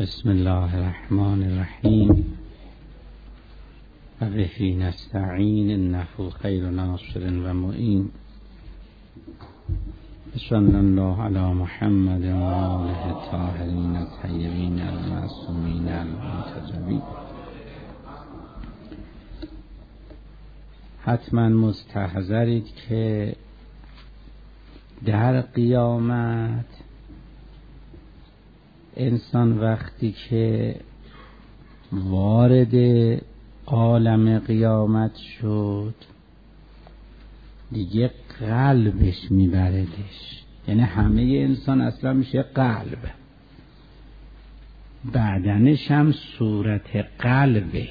بسم الله الرحمن الرحیم و به نستعین انه خیر ناصر و معین. صلی الله علی محمد و آله الطاهرین الطیبین المعصومین المنتجبین. حتما مستحضرید که در قیامت انسان وقتی که وارد عالم قیامت شد دیگه قلبش میبردش، یعنی همه انسان اصلا میشه قلب، بدنش هم صورت قلبه.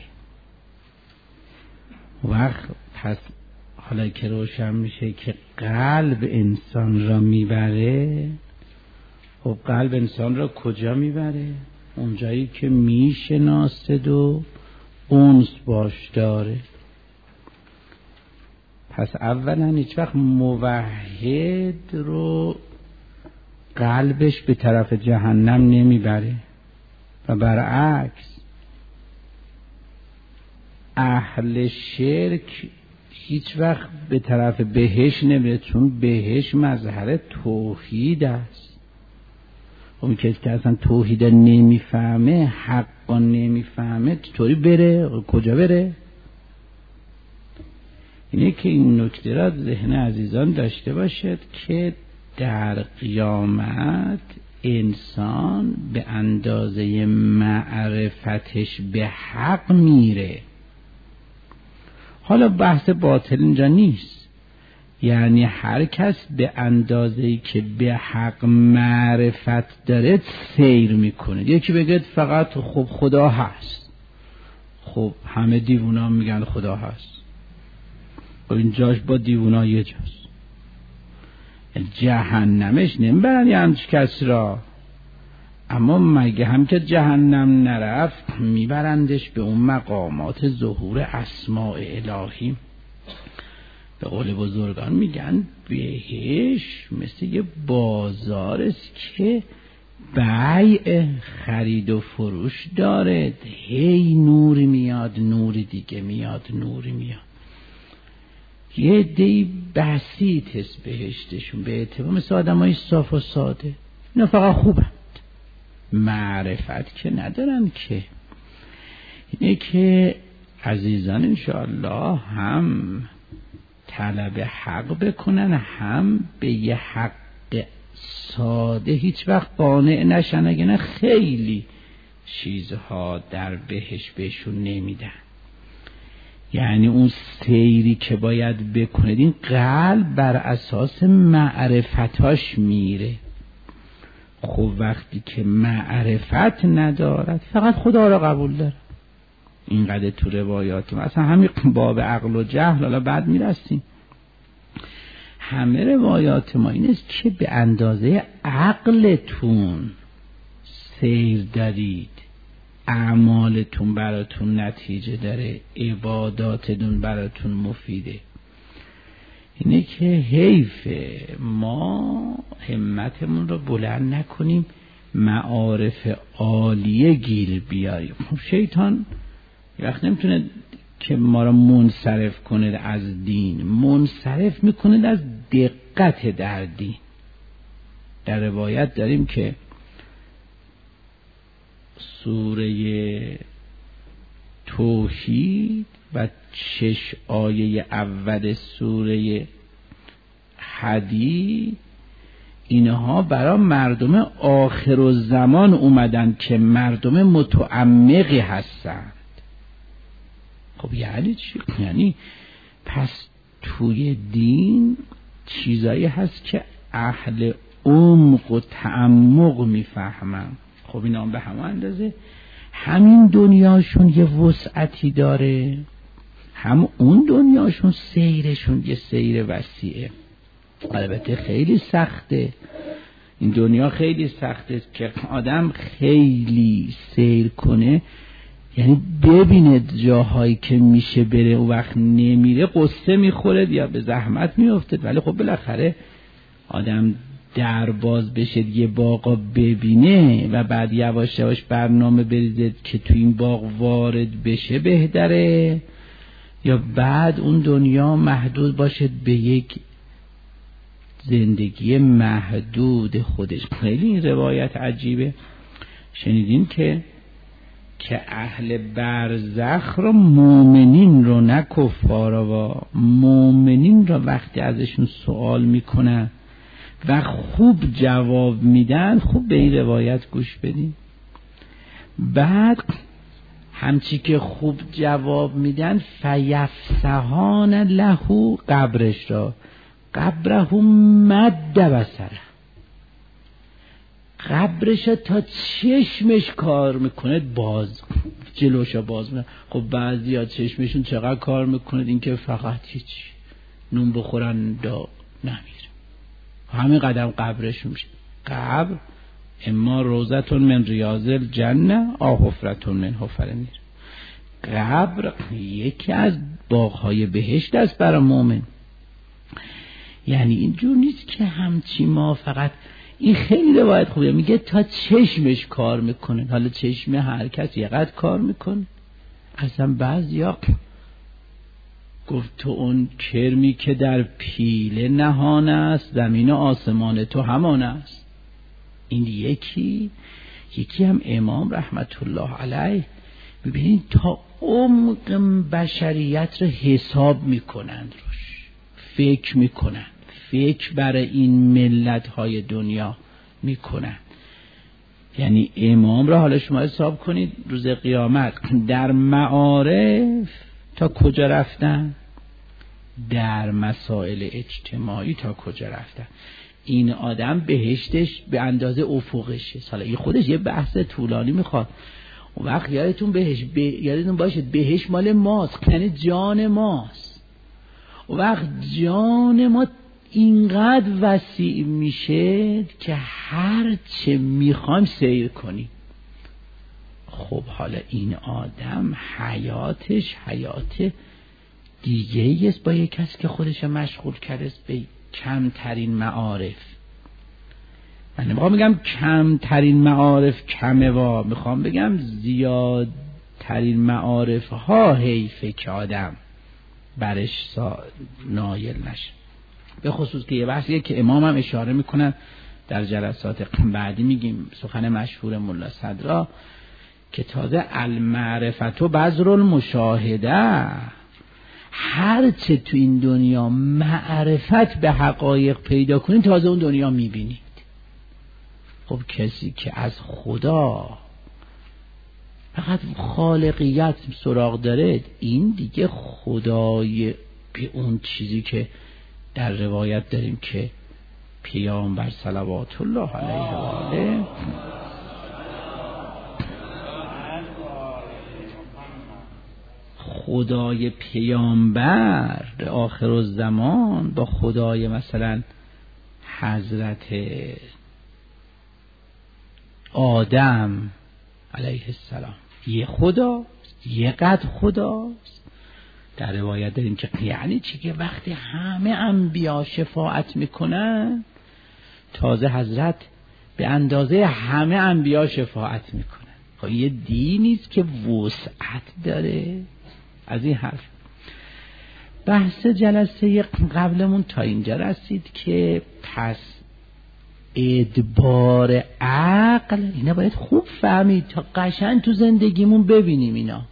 وقت پس حالا که روشن میشه که قلب انسان را میبره، خب قلب انسان را کجا میبره؟ اونجایی که میشناسد و اونس باش داره. پس اولا هیچ وقت موحد رو قلبش به طرف جهنم نمیبره و برعکس اهل شرک هیچ وقت به طرف بهشت نمیره، چون بهشت مظهر توحید است. اون کسی که اصلا توحید نمیفهمه، حقا نمیفهمه، چطوری بره؟ کجا بره؟ اینه که این نکته را ذهن عزیزان داشته باشد که در قیامت انسان به اندازه معرفتش به حق میره. حالا بحث باطل اینجا نیست، یعنی هر کس به اندازه‌ای که به حق معرفت داره سیر میکنه. یکی بگه فقط خب خدا هست، خب همه دیوونا میگن خدا هست، خب اینجاش با دیوونا یه جاست. جهنمش نمیبرن یه همچی کسی را، اما مگه هم که جهنم نرفت میبرندش به اون مقامات ظهور اسماء الهی. به قول بزرگان میگن بهش مثل یه بازار است که بیع خرید و فروش داره، هی نوری میاد، نوری دیگه میاد، نوری میاد. یه دی بسیط است بهشتشون، به اعتبار مثل آدم های صاف و ساده، اینا فقط خوبند، معرفت که ندارن. که اینه که عزیزان انشاءالله هم طلب حق بکنن، هم به یه حق ساده هیچ وقت قانع نشن، اگه نه خیلی چیزها در بهش بهشون نمیدن. یعنی اون سیری که باید بکنید، این قلب بر اساس معرفتاش میره. خب وقتی که معرفت ندارد فقط خدا را قبول داره. اینقدر تو روایات مثلا همین باب عقل و جهل، حالا بعد میرسیم، همه روایات ما این است که به اندازه عقلتون سیر دارید، اعمالتون براتون نتیجه داره، عباداتتون براتون مفیده. اینه که حیفه ما همتمون رو بلند نکنیم، معارف عالیه گیر بیاریم. شیطان وقت نمیتونه که ما را منصرف کنه از دین، منصرف میکنه از دقت در دین. در روایت داریم که سوره توحید و 6 آیه اول سوره حدید اینها برای مردم آخر الزمان اومدن که مردم متعمقی هستند. خب یعنی چی؟ یعنی پس توی دین چیزایی هست که اهل عمق و تعمق میفهمن. خب اینا به همه اندازه همین دنیاشون یه وسعتی داره، هم اون دنیاشون سیرشون یه سیر وسیعه. البته خیلی سخته، این دنیا خیلی سخته که آدم خیلی سیر کنه، یعنی ببینه جاهایی که میشه بره و وقت نمیره قصه میخوره یا به زحمت میفته. ولی خب بالاخره آدم در باز بشه یه باغ ببینه و بعد یواش یواش برنامه بریزه که تو این باغ وارد بشه بهتره، یا بعد اون دنیا محدود باشه به یک زندگی محدود خودش؟ خیلی این روایت عجیبه. شنیدین که اهل برزخ رو، مومنین رو، نه کفارا، و مومنین رو وقتی ازشون سوال میکنن و خوب جواب میدن، خوب به این روایت گوش بدین، بعد همچی که خوب جواب میدن فیفسحان له قبرش را، قبره مد بصره، قبرش تا چشمش کار میکنه باز، جلوشا باز میکنه. خب بعضی ها چشمشون چقدر کار میکنه این که فقط هیچ نون بخورن دا نمیره، همین قدم قبرشون میشه. قبر اما روزتون من ریاض الجنه آ حفرتون من حفر النیر. قبر یکی از باغهای بهشت است برای مومن. یعنی اینجور نیست که همچی ما فقط، این خیلی روایت خوبه، میگه تا چشمش کار میکنه. حالا چشم هر کس یقدر کار میکنه. اصلا بعضیا گفت تو اون کرمی که در پیله نهان است، زمین و آسمان تو همان است. این یکی هم امام رحمت الله علیه، ببینید تا عمق بشریت رو حساب میکنند، روش فکر میکنند، فکر برای این ملت های دنیا میکنند. یعنی امام را حالا شما حساب کنید روز قیامت در معارف تا کجا رفتن، در مسائل اجتماعی تا کجا رفتن. این آدم بهشتش به اندازه افقشه. حالا این خودش یه بحث طولانی میخواد. اون وقت یادتون باشه بهشت مال ماست، یعنی جان ماست. اون وقت جان ما اینقدر وسیع میشه که هر چه میخوایم سیر کنیم. خب حالا این آدم حیاتش حیات دیگه است با یک کسی که خودش مشغول کرده است به کمترین معارف. من نمیخوام بگم کمترین معارف کمه، میخوام بگم زیادترین معارف ها حیفه که آدم برش نایل نشه. به خصوص که یه بحثیه که امام هم اشاره میکنن در جلسات بعدی، میگیم سخن مشهور ملا صدرا که تازه المعرفت و بذر المشاهده، هر چه تو این دنیا معرفت به حقایق پیدا کنید تازه اون دنیا میبینید. خب کسی که از خدا فقط خالقیت سراغ داره، این دیگه خدای به اون چیزی که در روایت داریم که پیامبر صلوات الله علیه و آله خدای پیامبر آخر الزمان با خدای مثلا حضرت آدم علیه السلام یه خدا، یه قد خداست. در روایت داریم که یعنی چی که وقتی همه انبیا شفاعت میکنن تازه حضرت به اندازه همه انبیا شفاعت میکنن. خب یه دینیست که وسعت داره. از این حرف بحث جلسه قبلمون تا اینجا رسید که پس ادبار عقل اینا باید خوب فهمید تا قشنگ تو زندگیمون ببینیم. اینا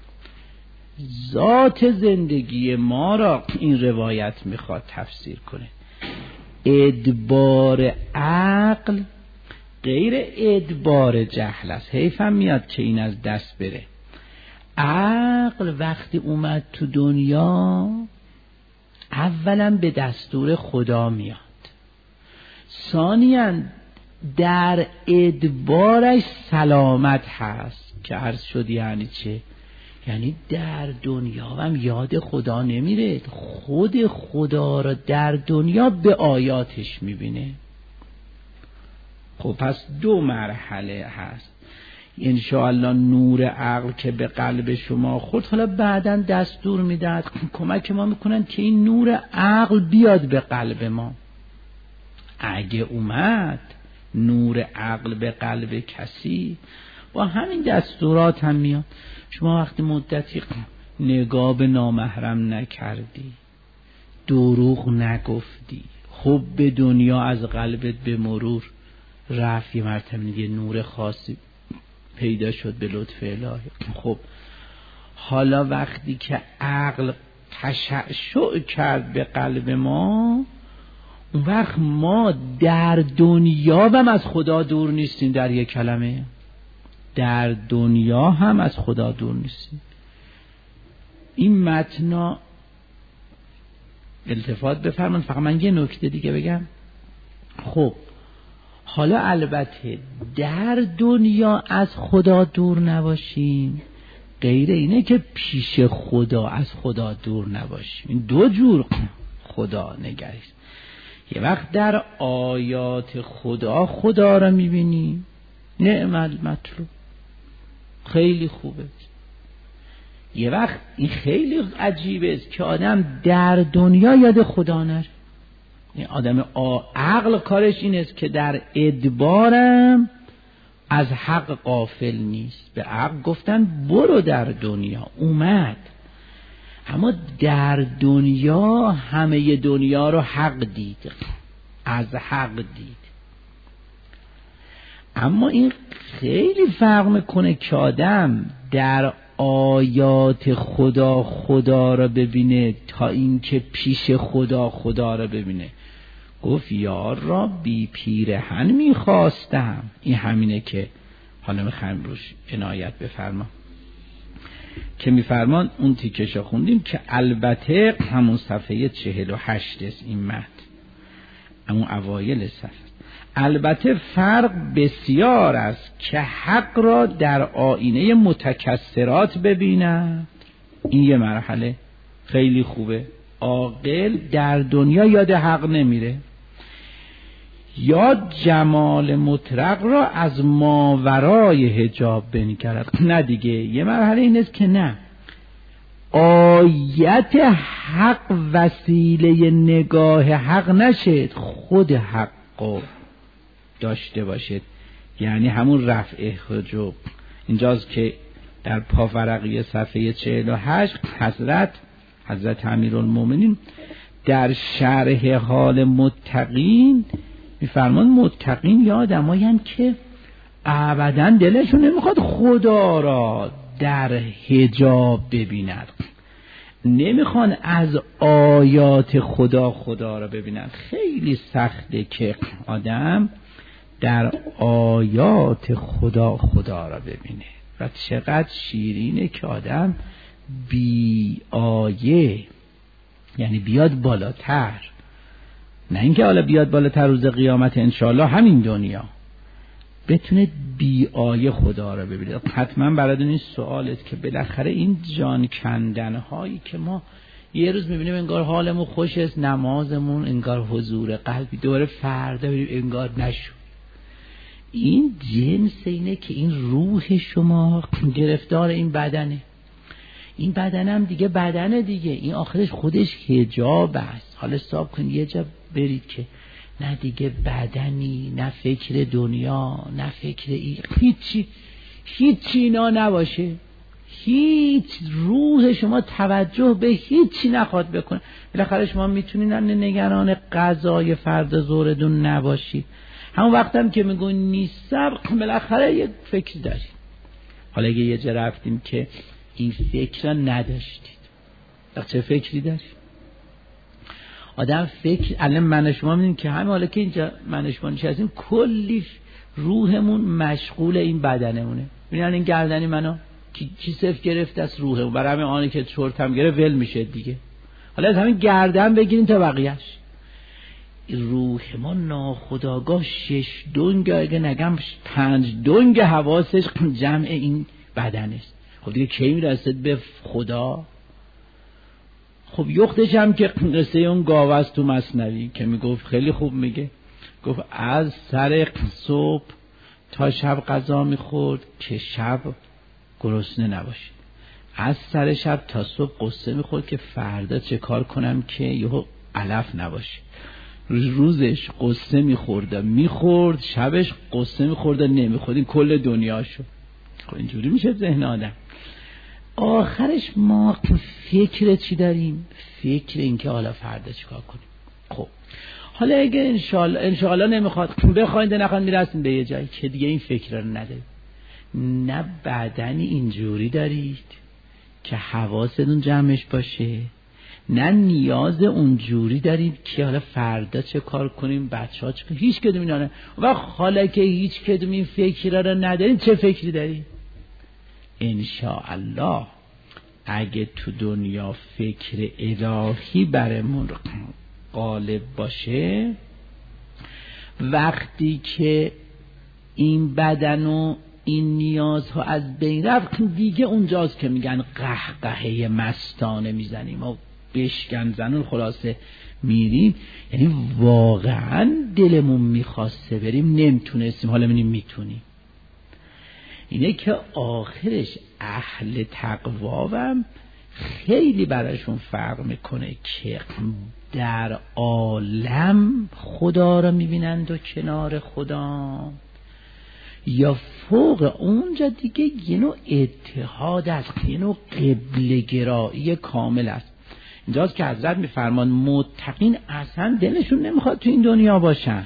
ذات زندگی ما را این روایت میخواد تفسیر کنه. ادبار عقل غیر ادبار جهل است. حیفم میاد که این از دست بره. عقل وقتی اومد تو دنیا اولا به دستور خدا میاد، ثانیاً در ادبارش سلامت هست که عرض شد. یعنی چه؟ یعنی در دنیا هم یاد خدا نمیره، خود خدا را در دنیا به آیاتش میبینه. خب پس دو مرحله هست. انشاءالله نور عقل که به قلب شما خود حالا بعداً دستور میداد کمک ما میکنن که این نور عقل بیاد به قلب ما. اگه اومد نور عقل به قلب کسی، با همین دستورات هم میاد. شما وقتی مدتی نگاه به نامحرم نکردی، دروغ نگفتی، خب به دنیا از قلبت به مرور رفت، یه مرتبه دیگه نور خاصی پیدا شد به لطف الهی. خب حالا وقتی که عقل تشعشع کرد به قلب ما، اون وقت ما در دنیا هم از خدا دور نیستیم. در یک کلمه در دنیا هم از خدا دور نیستیم. این متنا التفات بفرمایید. فقط من یه نکته دیگه بگم. خب حالا البته در دنیا از خدا دور نباشیم، غیر اینه که پیش خدا از خدا دور نباشیم. این دو جور خدا نگریست. یه وقت در آیات خدا را میبینیم، نعم المطلوب، خیلی خوبه. یه وقت این خیلی عجیبه است که آدم در دنیا یاد خدا نره. این آدم عقل کارش این است که در ادبارم از حق غافل نیست. به عقل گفتن برو در دنیا، اومد، اما در دنیا همه دنیا رو حق دید، از حق دید. اما این خیلی فرق میکنه که آدم در آیات خدا را ببینه تا اینکه پیش خدا را ببینه. گفت یار را بی پیرهن میخواستم. این همینه که حالا میخوایم روش عنایت بفرما که میفرمان اون تیکشو خوندیم که البته همون صفحه 48 است این متن، همون اوایل صفحه. البته فرق بسیار است که حق را در آینه متکثرات ببیند. این یه مرحله خیلی خوبه. عاقل در دنیا یاد حق نمیره، یا جمال مطلق را از ماورای حجاب بنگرد. نه دیگه، یه مرحله این است که نه، آیت حق وسیله نگاه حق نشد، خود حق داشته باشد. یعنی همون رفع حجاب. اینجاست که در پاورقی صفحه 48 حضرت امیرالمومنین در شرح حال متقین میفرمان متقین یا آدمایند که ابداً دلشون نمیخواد خدا را در حجاب ببیند، نمیخوان از آیات خدا را ببینند. خیلی سخته که آدم در آیات خدا را ببینه. و چقدر شیرینه که آدم بی آیه، یعنی بیاد بالاتر، نه اینکه حالا بیاد بالاتر روز قیامت انشاءالله همین دنیا بتونه بی آیه خدا را ببینه. حتما براتون این سوالت که بالاخره این جان کندن هایی که ما یه روز میبینیم انگار حالمون خوش است، نمازمون انگار حضور قلبی، دوباره فردا ببینیم انگار نشد. این جنس اینه که این روح شما گرفتار این بدنه، این بدنم دیگه بدنه دیگه، این آخرش خودش حجاب است. حالا حساب کن یه جا برید که نه دیگه بدنی، نه فکر دنیا، نه فکر این، هیچی اینا نباشه، هیچ روح شما توجه به هیچی نخواد بکنه. بالاخره شما میتونید نگران قضای فردا ظهرتون نباشید. همون وقت هم که میگون نیستم بالاخره یک فکر دارید. حالا اگه یه جا رفتیم که این فکر را نداشتید، چه فکری دارید؟ آدم فکر، الان من شما میدونیم که همه حالا که اینجا من شما نشستیم کلی روحمون مشغول این بدنمونه. ببینن این گردنی منو کی صف گرفته از روحمون، برای همین آنی که چرتم گرفت ول میشه دیگه. حالا از همین گردن بگیرین تا بقیه‌اش. روح ما ناخودآگاه 6 دنگ، اگه نگم 5 دنگ حواسش جمع این بدن است. خب دیگه کی میرسد به خدا؟ خب یختش هم که قصه اون گاوه است تو مثنوی که میگفت، خیلی خوب میگه، گفت از سر صبح تا شب غذا میخورد که شب گرسنه نباشه، از سر شب تا صبح قصه میخورد که فردا چه کار کنم که یهو علف نباشه. روزش قصه میخورد، شبش قصه میخورد نمیخورد، این کل دنیاشو. خب اینجوری میشه ذهن آدم. آخرش ما فکر چی داریم؟ فکر این که حالا فردا چیکار کنیم. خب حالا اگه انشاءالله نمیخواد بخواید نخواید میرسیم به یه جایی که دیگه این فکر رو ندارید، نه بدنی اینجوری دارید که حواستون جمعش باشه، نه نیاز اونجوری دارید که حالا فردا چه کار کنیم، بچه‌ها چه کنیم، هیچ کدوم اینا نه. و حالا که هیچ کدوم این فکر رو ندارید، چه فکری دارید؟ انشاءالله اگه تو دنیا فکر الهی برمون غالب باشه، وقتی که این بدن و این نیازها از بین رفت، دیگه اونجاست که میگن قهقهه مستانه میزنیم و بشکن زنون خلاصه میریم. یعنی واقعا دلمون میخواسته بریم نمیتونستیم، حالا میتونیم. اینه که آخرش اهل تقوام خیلی براشون فرق میکنه که در عالم خدا را میبینند و کنار خدا، یا فوق اونجا دیگه یه نوع اتحاد است، یه نوع قبله گرایی کامل است. اینجاست که حضرت میفرمان متقین اصلا دلشون نمیخواد تو این دنیا باشن.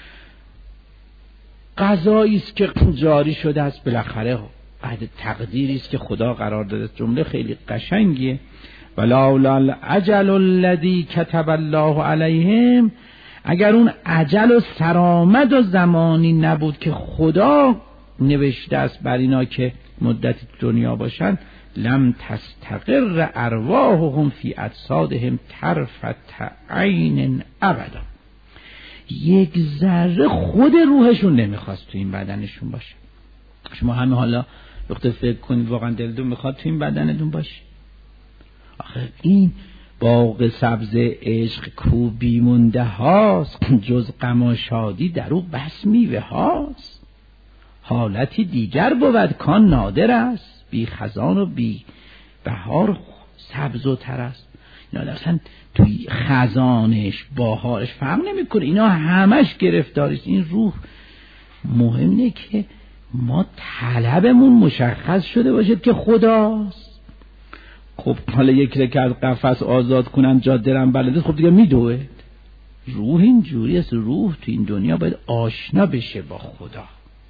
قضایی است که جاری شده است، بالاخره بعد تقدیری است که خدا قرار داده. جمله خیلی قشنگیه. ولولا الاجل الذی کتب الله علیهم، اگر اون اجل و سرآمد و زمانی نبود که خدا نوشته است بر اینا که مدتی دنیا باشن، لم تستقر ارواحهم فی اجسادهم طرفة عین ابدا. یک ذره خود روحشون نمیخواست تو این بدنشون باشه. شما همه حالا وقت فکر کنید واقعا دلتون میخواد تو این بدنتون باشه؟ آخه این باغ سبز عشق کو بیمونده هاست، جز غم و شادی در او بس میوه هاست. حالتی دیگر بود کان نادر است، بی خزان و بی بهار سبز و تر است. اینا اصلا توی خزانش بهارش فرق نمیکنه، اینا همش گرفتاریست. این روح مهمه که ما طلبمون مشخص شده باشد که خداست. خب حالا یکی که از قفس آزاد کنن جاده رم بلده، خب دیگه میدوه. روح اینجوری است، روح تو این دنیا باید آشنا بشه با خدا،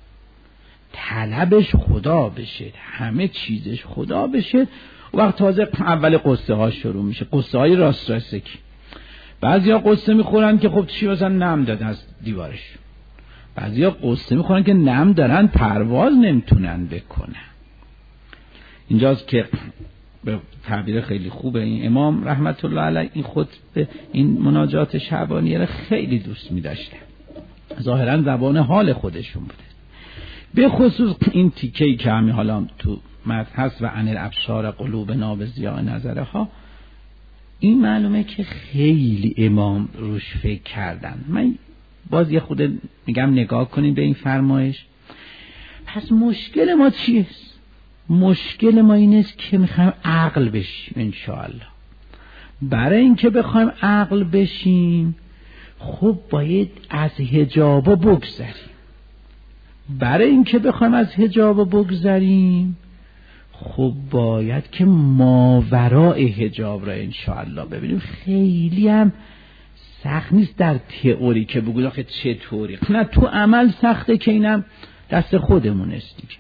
طلبش خدا بشه، همه چیزش خدا بشه. وقت تازه اول قصه ها شروع میشه، قصه های راست راستی. بعضی ها قصه میخورن که خب چی مثلا نم دادن از دیوارش، بعضی ها قصه میخورن که نم دارن پرواز نمیتونن بکنن. اینجاست که به تعبیر خیلی خوبه این امام رحمت الله علیه این خطبه، این مناجات شعبانیه را خیلی دوست می‌داشتن. ظاهرا زبان حال خودشون بوده. به خصوص این تیکه‌ای که همین حالا تو متن هست و عن الابصار قلوبنا بضیاء نظرها، این معلومه که خیلی امام روش فکر کردن. من باز یه خود میگم نگاه کنیم به این فرمایش. پس مشکل ما چیست؟ مشکل ما این است که میخوایم عقل بشیم. انشاءالله برای اینکه بخوایم عقل بشیم خب باید از حجابا بگذریم. برای اینکه بخوایم از حجابا بگذریم خب باید که ماوراء حجاب را انشاءالله ببینیم. خیلی هم سخت نیست در تئوری که بگوید آخه چطوری، نه تو عمل سخته که اینم دست خودمون است دیگه.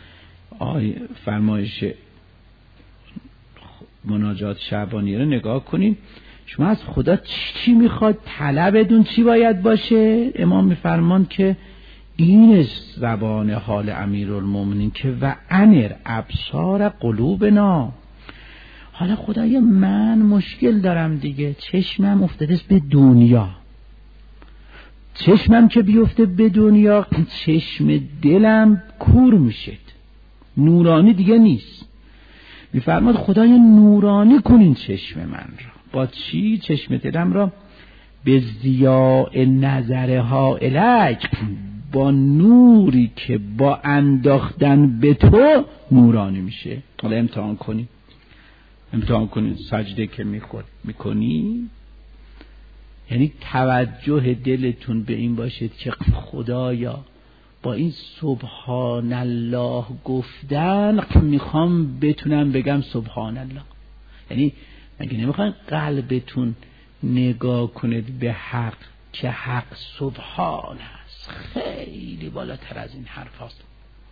فرمایش مناجات شعبانی رو نگاه کنین. شما از خدا چی میخواد؟ طلبتون چی باید باشه؟ امام میفرمان که این زبان حال امیرالمومنین که و انر ابصار قلوبنا. حالا خدای من مشکل دارم دیگه، چشمم افتاده به دنیا. چشمم که بیفته به دنیا چشم دلم کور میشه، نورانی دیگه نیست. میفرماد خدای نورانی کنین چشم من را. با چی؟ چشم دلم را به ضیاء نظرها الیک، با نوری که با انداختن به تو نورانی میشه. حالا امتحان کنین سجده که میکنی یعنی توجه دلتون به این باشید که خدایا با این سبحان الله گفتن میخوام بتونم بگم سبحان الله. یعنی مگه نمیخواین قلبتون نگاه کنید به حق که حق سبحان است، خیلی بالاتر از این حرف هست.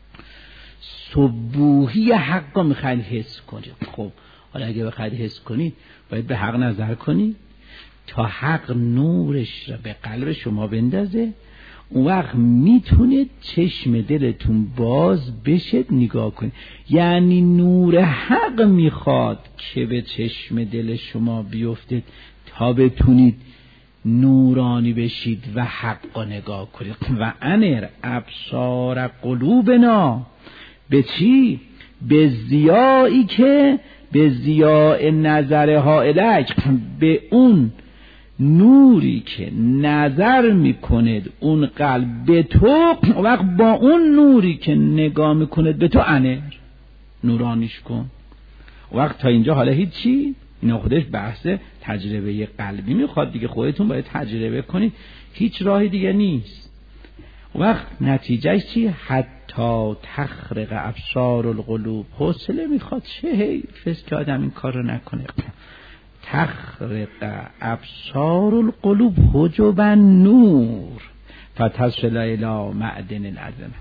سبوحی حق رو میخواید حس کنید. خب حالا اگه بخواید حس کنید باید به حق نظر کنید تا حق نورش رو به قلب شما بندازه. اون وقت میتونید چشم دلتون باز بشه نگاه کنید. یعنی نور حق میخواد که به چشم دل شما بیفتید تا بتونید نورانی بشید و حق رو نگاه کنید. و انر ابصار قلوبنا به چی؟ به ضیایی که به ضیاء نظرها الیک، به اون نوری که نظر میکند اون قلب به تو، وقت با اون نوری که نگاه میکند به تو انر نورانیش کن. وقت تا اینجا حالا هیچی، اینا خودش بحث تجربه قلبی میخواد دیگه، خودتون باید تجربه کنید، هیچ راهی دیگه نیست. وقت نتیجهش چی؟ حتی تخرق ابصار القلوب. حوصله میخواد، چه حیف که آدم این کار رو نکنه. تخرق ابصار القلوب حجب نور فتصل الی معدن العظمه.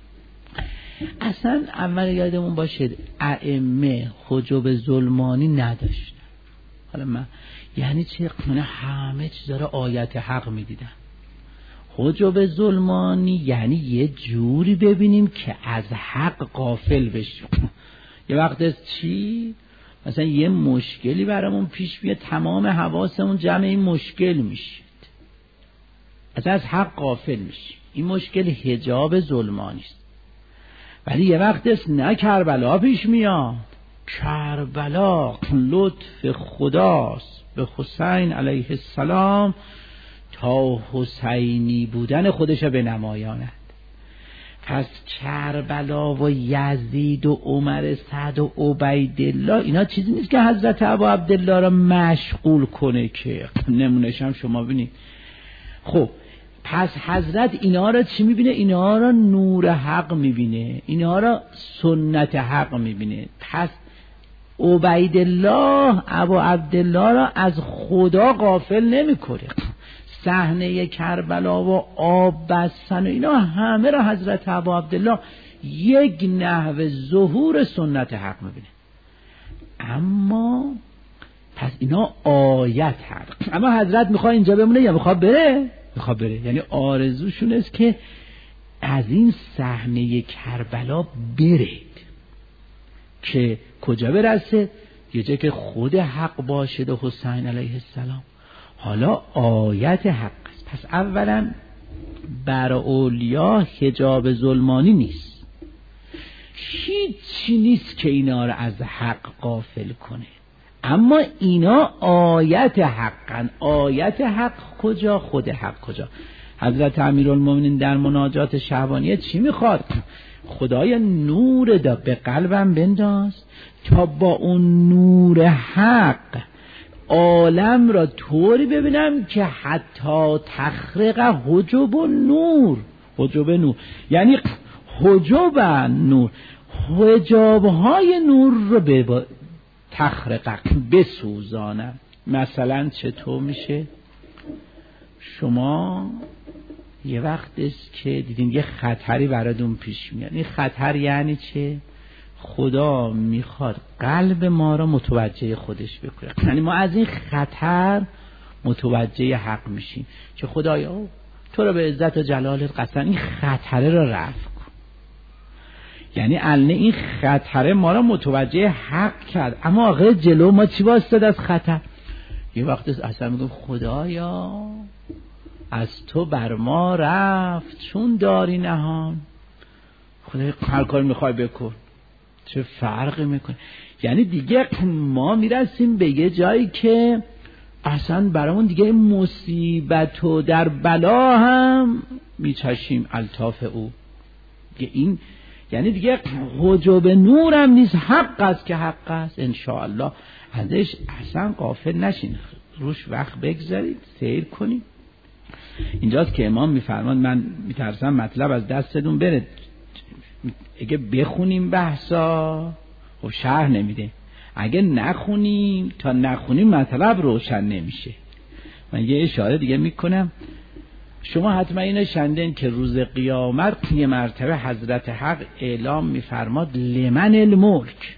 اصلا اول یادمون باشه ائمه حجب ظلمانی نداشتن. حالا من یعنی چه؟ من همه چیز رو آیت حق میدیدم. حجب ظلمانی یعنی یه جوری ببینیم که از حق غافل بشیم. یه وقت از چی؟ مثلا یه مشکلی برامون پیش بیاد، تمام حواسمون جمع این مشکل میشید، از حق غافل میشیم. این مشکل حجاب ظلمانی است. ولی یه وقت است نه کربلا پیش میاد. کربلا لطف خداست به حسین علیه السلام تا حسینی بودن خودش به نمایاند. پس کربلا و یزید و عمر سعد و عبیدالله اینا چیزی نیست که حضرت ابا عبدالله را مشغول کنه که نمونهش هم شما ببینید. خب پس حضرت اینا را چی میبینه؟ اینا را نور حق میبینه، اینا را سنت حق میبینه. پس عبیدالله ابا عبدالله را از خدا غافل نمیکنه. صحنه کربلا و آب بستن و اینا همه را حضرت ابا عبدالله یک نحو ظهور سنت حق میبینه. اما پس اینا آیت حق. اما حضرت میخواد اینجا بمونه یا میخواد بره؟ میخواد بره. یعنی آرزوشون است که از این صحنه کربلا برید که کجا برسه؟ یه جا که خود حق باشه و حسین علیه السلام. حالا آیت حق است. پس اولا بر اولیا حجاب ظلمانی نیست، هیچی نیست که اینا را از حق غافل کنه. اما اینا آیت حقن. آیت حق کجا؟ خود حق کجا؟ حضرت امیرالمومنین در مناجات شعبانیه چی میخواد؟ خدای نور دا به قلبم بنداز تا با اون نور حق عالم را طوری ببینم که حتی تخرق حجب نور. حجب نور یعنی حجب نور، حجابهای نور رو به تخرق بسوزانم. مثلا چطور میشه؟ شما یه وقت است که دیدین یه خطری براتون پیش میاد. این خطر یعنی چه؟ خدا میخواد قلب ما را متوجه خودش بکنه. یعنی ما از این خطر متوجه حق میشیم که خدایا تو را به عزت و جلالت قسم این خطره را رفع کن. یعنی الان این خطره ما را متوجه حق کرد، اما آخر جلو ما چی واسطه از خطر؟ یه وقت اصلا میگم خدایا از تو بر ما رفت چون داری نهان. خدایا هر کار میخوای بکن، چه فرقی میکنه؟ یعنی دیگه ما میرسیم به یه جایی که اصلا برامون دیگه مصیبت و در بلا هم میچشیم الطاف او. این یعنی دیگه حجب نورم نیست، حق است که حق است. انشاءالله ازش اصلا غافل نشین. روش وقت بگذارید، سیر کنید. اینجاست که امام میفرمان من میترسم مطلب از دستتون بره. اگه بخونیم بحثا خب شرح نمیده، اگه نخونیم تا نخونیم مطلب روشن نمیشه. من یه اشاره دیگه میکنم. شما حتما اینو شنیدین که روز قیامت یه مرتبه حضرت حق اعلام میفرماد لمن الملک،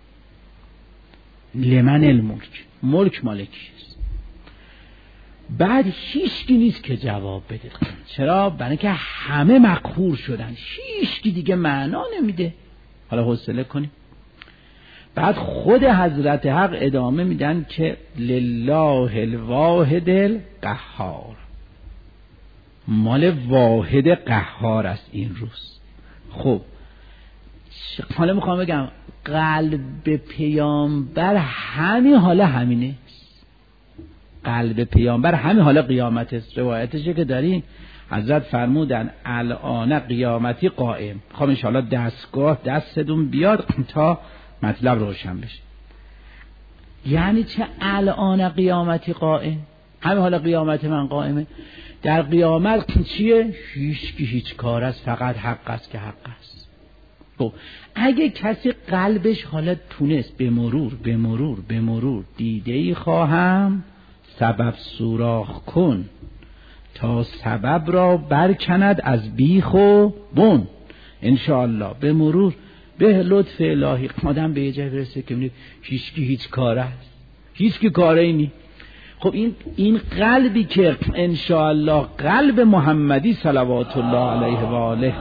لمن الملک، ملک مالکیست. بعد هیچکی نیست که جواب بده. چرا؟ برای که همه مقهور شدن، هیچکی دیگه معنا نمیده. حالا حوصله کنیم. بعد خود حضرت حق ادامه میدن که لله الواحد القهار، مال واحد قهار است این روز. خب حالا میخوام بگم قلب پیامبر همین حالا همینه، قلب پیامبر همین حالا قیامت است. روایتشه که داریم حضرت فرمودن الان قیامتی قائم. خب انشاءالله دستگاه دستتون بیاد تا مطلب روشن بشه. یعنی چه الان قیامتی قائم؟ همین حالا قیامت من قائمه. در قیامت چیه؟ هیچ کار است، فقط حق است که حق است. خب اگه کسی قلبش حالا تونست به مرور دیده‌ای خواهم سبب سوراخ کن تا سبب را برکند از بیخ و بن. انشاءالله به مرور به لطف الهی آدم به یه جای برسه که می‌بینید هیچ کار است، هیچ کی کاری نی. خب این قلبی که انشاءالله قلب محمدی صلوات الله علیه و آله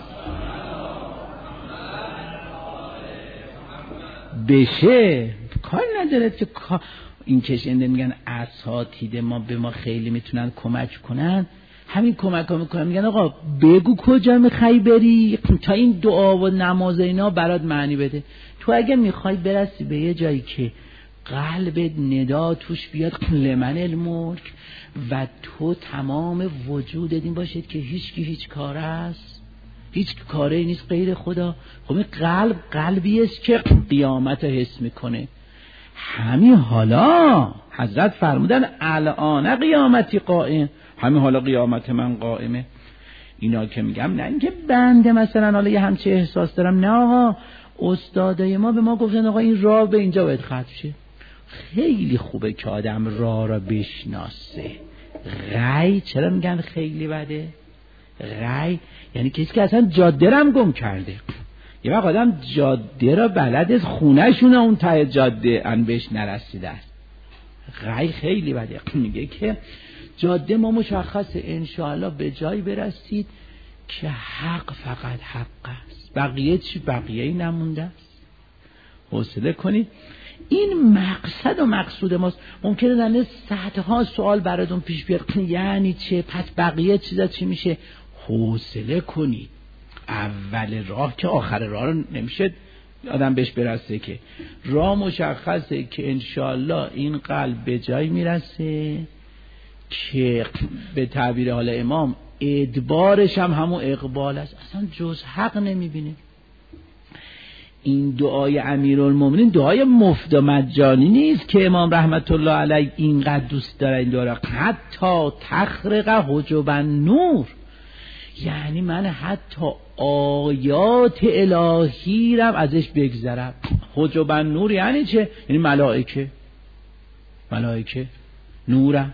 بشه، کار نداره که این کشنده میگن اساتید ما به ما خیلی میتونن کمک کنن. همین کمک ها میکنن، میگن آقا بگو کجا میخوای بری تا این دعا و نماز اینا برات معنی بده. تو اگه میخوای برسی به یه جایی که قلبت ندا توش بیاد لمن الملک و تو تمام وجودت این باشید که هیچ کار است، هیچ کاری نیست غیر خدا. خب این قلبی است که قیامت حس میکنه. همین حالا حضرت فرمودن الان قیامتی قائم، همین حالا قیامت من قائمه. اینا که میگم نه اینکه بنده مثلا حالا یه همچه احساس دارم، نه آقا استادای ما به ما گفتن آقا این راه به اینجا باید ختم شه. خیلی خوبه که آدم راه را بشناسه. رای چرا میگن خیلی بده؟ رای یعنی کسی که اصلا جاده رم گم کرده. یه وقت آدم جاده را بلد از خونه‌شونه اون ته جاده ان بهش نرسیده است. رای خیلی بده. میگه که جاده ما مشخصه، انشاءالله به جایی برسید که حق فقط حق است، بقیه چی؟ بقیه نمونده است. حوصله کنید. این مقصد و مقصود ماست. ممکنه در صدها سوال براتون پیش بیاد یعنی چه؟ پس بقیه چیزا چی میشه؟ حوصله کنید. اول راه که آخر راه رو نمیشه آدم بهش برسه، که راه مشخصه که انشالله این قلب به جای میرسه که به تعبیر حال امام ادبارش هم همون اقبال است، اصلا جز حق نمیبینه. این دعای امیرالمومنین دعای مفت و مجانی نیست که امام رحمت الله علیه اینقدر دوست داره این دعا، حتی تخرق حجب النور، یعنی من حتی آیات الهی رم ازش بگذرم. حجب النور یعنی چه؟ یعنی ملائکه نورم،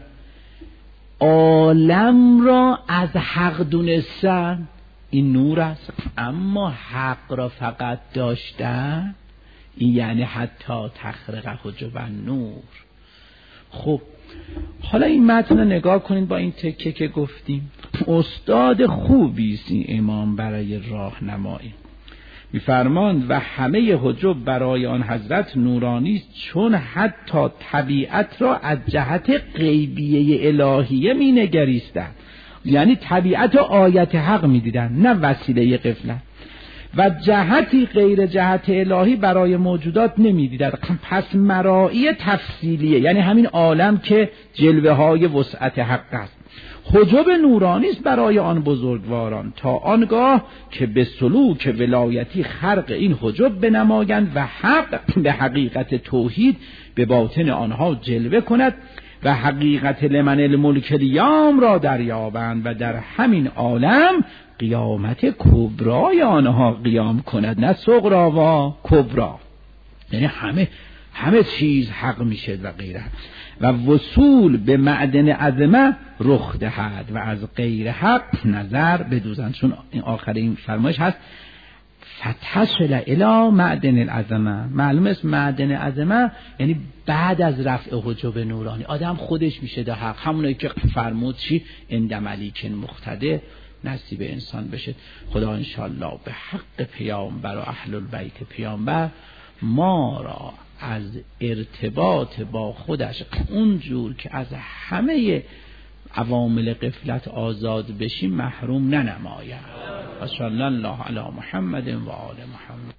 عالم را از حق دونستن این نور است، اما حق را فقط داشتن این یعنی حتی تخرق حجب النور. خب حالا این متن رو نگاه کنید با این تکه که گفتیم. استاد خوبی است این امام برای راهنمایی. می‌فرماند و همه حجب برای آن حضرت نورانی است، چون حتی طبیعت را از جهت غیبیه الهیه می‌نگریستند، یعنی طبیعت و آیت حق می‌دیدند نه وسیله غفلت، و جهتی غیر جهت الهی برای موجودات نمی‌دیدند. پس مراعی تفصیلیه، یعنی همین عالم که جلوه های وسعت حق است. حجب نورانی است برای آن بزرگواران تا آنگاه که به سلوک ولایتی خرق این حجب بنمایند و حق به حقیقت توحید به باطن آنها جلوه کند و حقیقت لمن الملک الیوم را دریابند و در همین عالم قیامت کبرای آنها قیام کند، نه صغرا و کبرا، یعنی همه چیز حق میشه و غیره، و وصول به معدن عظمه رخ دهد و از غیر حق نظر بدوزند. چون این آخرین فرمایش هست فتصل الی معدن العظمه. معلوم است معدن عظمه یعنی بعد از رفع حجاب نورانی آدم خودش میشه در حق، همونایی که فرمود چی عند ملیک مقتدر نصیب انسان بشه. خدا انشاءالله به حق پیامبر و اهل البیت پیامبر ما را از ارتباط با خودش اونجور که از همه عوامل غفلت آزاد بشیم محروم ننماید. صلی الله علی محمد و آل محمد.